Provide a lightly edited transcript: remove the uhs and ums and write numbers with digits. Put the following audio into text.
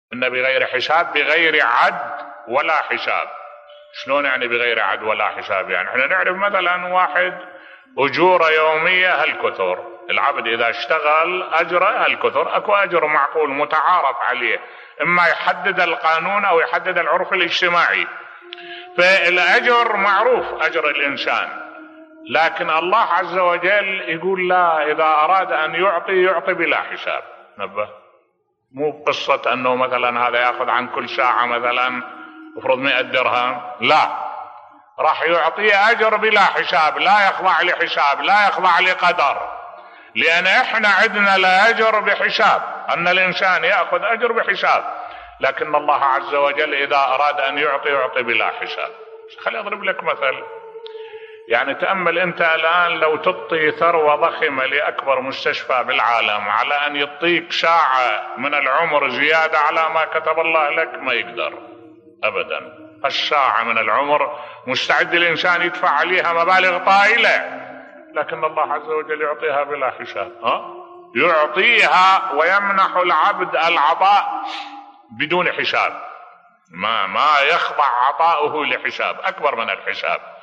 إن بغير حساب بغير عد ولا حساب. شلون يعني بغير عد ولا حساب؟ يعني احنا نعرف مثلا واحد أجورة يومية هالكثر، العبد إذا اشتغل أجره هالكثر، أكو أجر معقول متعارف عليه، إما يحدد القانون أو يحدد العرف الاجتماعي، فالأجر معروف أجر الإنسان. لكن الله عز وجل يقول لا، إذا أراد أن يعطي بلا حساب. نبه، مو بقصة أنه مثلا هذا يأخذ عن كل ساعة مثلا افرض 100 درهم، لا، راح يعطيه أجر بلا حساب، لا يخضع لحساب، لا يخضع لقدر، لأن احنا عندنا الأجر بحساب، أن الإنسان يأخذ أجر بحساب، لكن الله عز وجل إذا أراد أن يعطي بلا حساب. خلي أضرب لك مثل. يعني تأمل أنت الآن لو تعطي ثروة ضخمة لأكبر مستشفى بالعالم على أن يعطيك ساعة من العمر زيادة على ما كتب الله لك، ما يقدر أبدا. الساعة من العمر مستعد الإنسان يدفع عليها مبالغ طائلة، لكن الله عز وجل يعطيها بلا حساب. يعطيها ويمنح العبد العطاء بدون حساب، ما يخضع عطاؤه لحساب أكبر من الحساب.